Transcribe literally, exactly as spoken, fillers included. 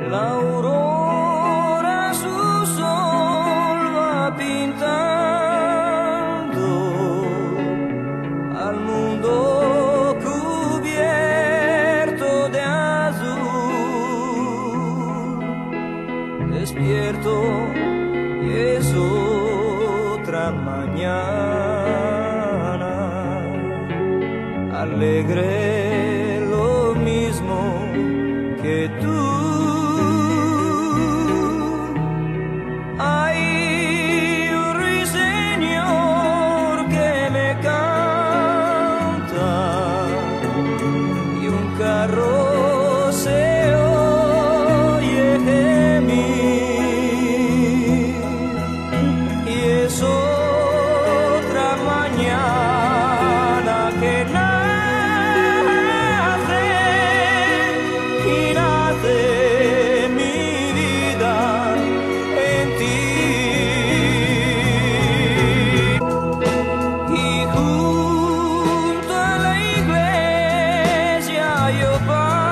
La aurora su sol va pintando al mundo cubierto de azul. Despierto y es otra mañana, alegre lo mismo que tú. Hay un ruiseñor que me canta y un carro se oye gemir, y es otra mañana que nace, y nace mi vida en ti. Y junto a la iglesia yo paso